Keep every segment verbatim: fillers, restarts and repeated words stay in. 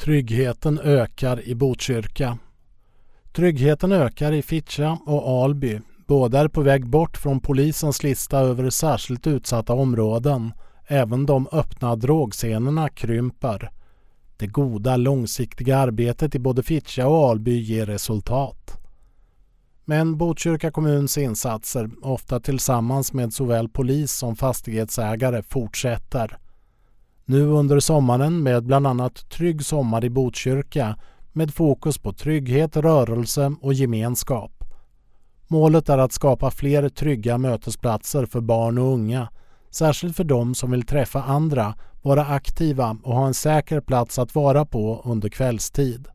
Tryggheten ökar i Botkyrka. Tryggheten ökar i Fittja och Alby. Båda är på väg bort från polisens lista över särskilt utsatta områden. Även de öppna drogscenerna krymper. Det goda långsiktiga arbetet i både Fittja och Alby ger resultat. Men Botkyrka kommuns insatser, ofta tillsammans med såväl polis som fastighetsägare, fortsätter. Nu under sommaren med bland annat Trygg sommar i Botkyrka med fokus på trygghet, rörelse och gemenskap. Målet är att skapa fler trygga mötesplatser för barn och unga, särskilt för dem som vill träffa andra, vara aktiva och ha en säker plats att vara på under kvällstid.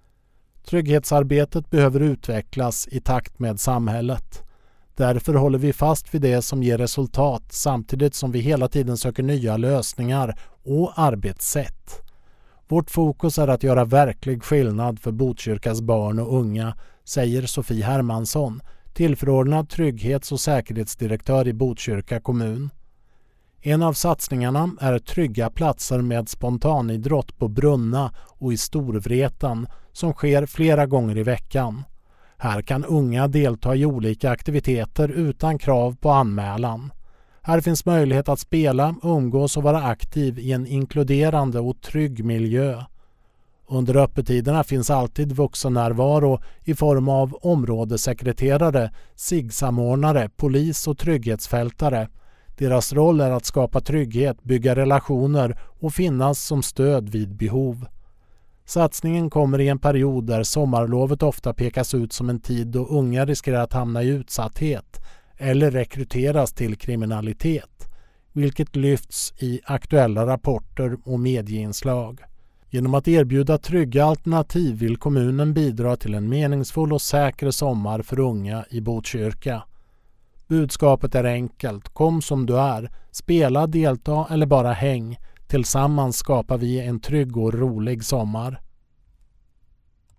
Trygghetsarbetet behöver utvecklas i takt med samhället. Därför håller vi fast vid det som ger resultat samtidigt som vi hela tiden söker nya lösningar och arbetssätt. Vårt fokus är att göra verklig skillnad för Botkyrkas barn och unga, säger Sofie Hermansson, tillförordnad trygghets- och säkerhetsdirektör i Botkyrka kommun. En av satsningarna är trygga platser med spontanidrott på Brunna och i Storvreten som sker flera gånger i veckan. Här kan unga delta i olika aktiviteter utan krav på anmälan. Här finns möjlighet att spela, umgås och vara aktiv i en inkluderande och trygg miljö. Under öppettiderna finns alltid vuxennärvaro i form av områdessekreterare, S I G-samordnare, polis och trygghetsfältare. Deras roll är att skapa trygghet, bygga relationer och finnas som stöd vid behov. Satsningen kommer i en period där sommarlovet ofta pekas ut som en tid då unga riskerar att hamna i utsatthet eller rekryteras till kriminalitet, vilket lyfts i aktuella rapporter och medieinslag. Genom att erbjuda trygga alternativ vill kommunen bidra till en meningsfull och säker sommar för unga i Botkyrka. Budskapet är enkelt, kom som du är, spela, delta eller bara häng. Tillsammans skapar vi en trygg och rolig sommar.